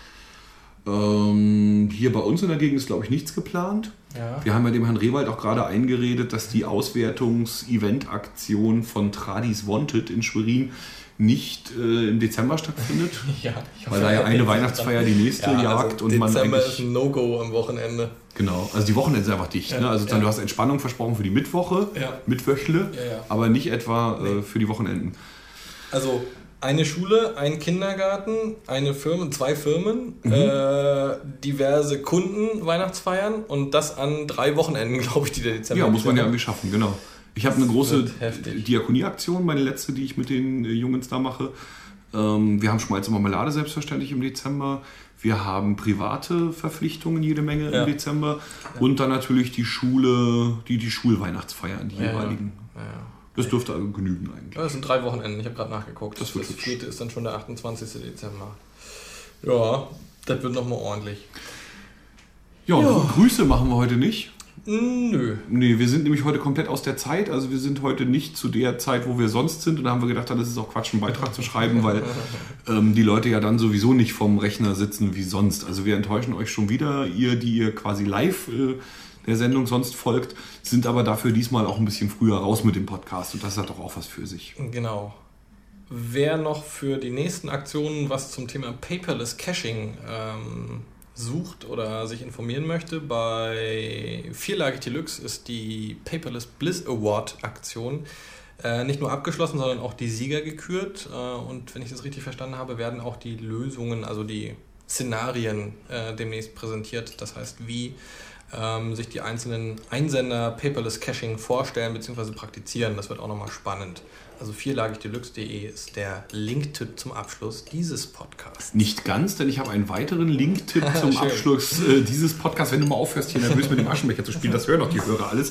A: Hier bei uns in der Gegend ist, glaube ich, nichts geplant.
B: Ja.
A: Wir haben ja dem Herrn Rewald auch gerade eingeredet, dass die Auswertungs-Event-Aktion von Tradis Wanted in Schwerin nicht im Dezember stattfindet, weil da ja eine Weihnachtsfeier die nächste jagt.
B: Also und man Dezember ist ein No-Go am Wochenende.
A: Genau, also die Wochenende ist einfach dicht. Ne? Also du hast Entspannung versprochen für die Mittwöchle, aber nicht etwa für die Wochenenden.
B: Also eine Schule, ein Kindergarten, zwei Firmen, diverse Kunden Weihnachtsfeiern und das an 3 Wochenenden, glaube ich, die der Dezember.
A: Ja, muss man ja irgendwie schaffen, genau. Ich habe eine große Diakonieaktion, meine letzte, die ich mit den Jungs da mache. Wir haben Schmalz und Marmelade selbstverständlich im Dezember. Wir haben private Verpflichtungen jede Menge im Dezember. Ja. Und dann natürlich die Schule, die Schulweihnachtsfeiern, die jeweiligen. Ja. Das dürfte also genügen eigentlich.
B: Ja, das sind 3 Wochenenden, ich habe gerade nachgeguckt. Das 4. ist dann schon der 28. Dezember. Ja, das wird nochmal ordentlich.
A: Ja, Grüße machen wir heute nicht.
B: Nö.
A: Nee, wir sind nämlich heute komplett aus der Zeit. Also wir sind heute nicht zu der Zeit, wo wir sonst sind. Und da haben wir gedacht, das ist auch Quatsch, einen Beitrag zu schreiben, weil die Leute ja dann sowieso nicht vom Rechner sitzen wie sonst. Also wir enttäuschen euch schon wieder, die ihr quasi live der Sendung sonst folgt, sind aber dafür diesmal auch ein bisschen früher raus mit dem Podcast. Und das hat doch auch was für sich.
B: Genau. Wer noch für die nächsten Aktionen was zum Thema Paperless Caching sucht oder sich informieren möchte, bei Vierlagig Deluxe ist die Paperless Bliss Award Aktion nicht nur abgeschlossen, sondern auch die Sieger gekürt. Und wenn ich das richtig verstanden habe, werden auch die Lösungen, also die Szenarien demnächst präsentiert. Das heißt, wie sich die einzelnen Einsender Paperless Caching vorstellen bzw. praktizieren. Das wird auch nochmal spannend. Also vierlagigdeluxe.de ist der Linktipp zum Abschluss dieses Podcasts.
A: Nicht ganz, denn ich habe einen weiteren Linktipp zum Abschluss dieses Podcasts. Wenn du mal aufhörst, hier nervös mit dem Aschenbecher zu spielen, das hören doch die Hörer alles.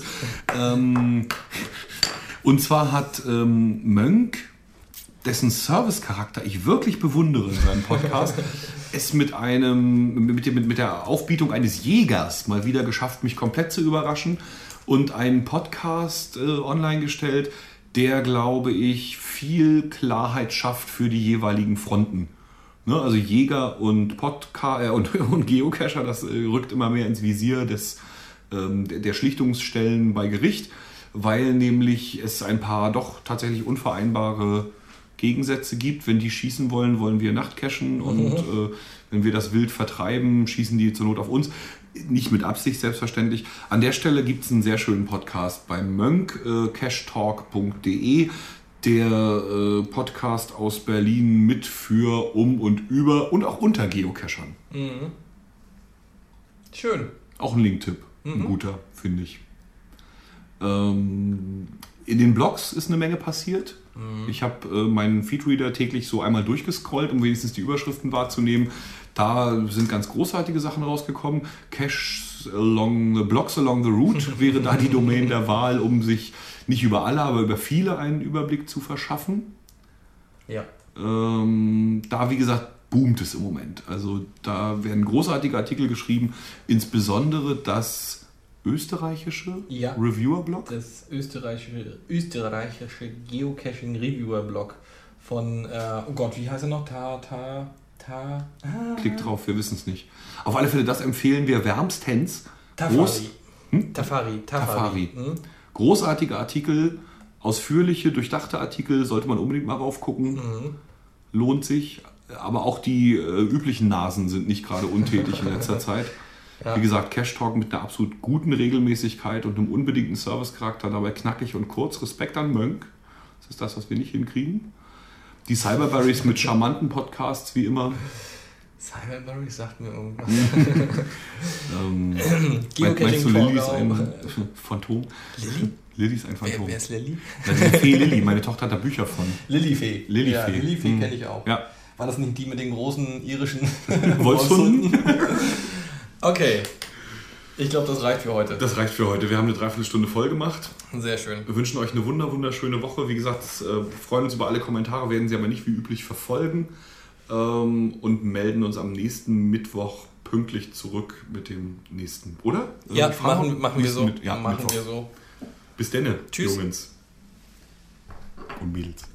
A: Und zwar hat Mönk, dessen Service-Charakter ich wirklich bewundere in seinem Podcast, es mit der Aufbietung eines Jägers mal wieder geschafft, mich komplett zu überraschen und einen Podcast online gestellt, der, glaube ich, viel Klarheit schafft für die jeweiligen Fronten. Ne? Also Jäger und und Geocacher, das rückt immer mehr ins Visier der Schlichtungsstellen bei Gericht, weil nämlich es ein paar doch tatsächlich unvereinbare Gegensätze gibt. Wenn die schießen wollen, wollen wir Nachtcachen und wenn wir das Wild vertreiben, schießen die zur Not auf uns. Nicht mit Absicht, selbstverständlich. An der Stelle gibt es einen sehr schönen Podcast beim Mönk, cashtalk.de, der Podcast aus Berlin mit, für, um und über und auch unter Geocachern.
B: Mhm. Schön.
A: Auch ein Linktipp, ein guter, finde ich. In den Blogs ist eine Menge passiert. Ich habe meinen Feedreader täglich so einmal durchgescrollt, um wenigstens die Überschriften wahrzunehmen. Da sind ganz großartige Sachen rausgekommen. Blocks along the route wäre da die Domain der Wahl, um sich nicht über alle, aber über viele einen Überblick zu verschaffen.
B: Ja.
A: Da, wie gesagt, boomt es im Moment. Also da werden großartige Artikel geschrieben, insbesondere das österreichische Reviewer-Blog?
B: Das österreichische Geocaching-Reviewer-Blog von, oh Gott, wie heißt er noch?
A: Klick drauf, wir wissen es nicht. Auf alle Fälle, das empfehlen wir wärmstens.
B: Tafari.
A: Großartige Artikel, ausführliche, durchdachte Artikel, sollte man unbedingt mal raufgucken. Lohnt sich. Aber auch die üblichen Nasen sind nicht gerade untätig in letzter Zeit. Ja. Wie gesagt, Cash Talk mit einer absolut guten Regelmäßigkeit und einem unbedingten Servicecharakter, dabei knackig und kurz. Respekt an Mönk. Das ist das, was wir nicht hinkriegen. Die Cyberberries mit charmanten Podcasts, wie immer.
B: Cyberberries sagt mir irgendwas.
A: Meinst du, Lilly ist ein Phantom? Lilly ist ein Phantom.
B: Wer ist Lilly?
A: Die Fee Lilly. Meine Tochter hat da Bücher von.
B: Lillyfee.
A: Ja,
B: Lillyfee kenne ich auch.
A: Ja.
B: War das nicht die mit den großen irischen
A: Wolfshunden?
B: Okay. Ich glaube, das reicht für heute.
A: Das reicht für heute. Wir haben eine Dreiviertelstunde voll gemacht.
B: Sehr schön.
A: Wir wünschen euch eine wunderschöne Woche. Wie gesagt, freuen uns über alle Kommentare, werden sie aber nicht wie üblich verfolgen. Und melden uns am nächsten Mittwoch pünktlich zurück mit dem nächsten, oder?
B: Ja, machen wir so. Machen wir so.
A: Bis denne,
B: Tschüss.
A: Jungs und Mädels.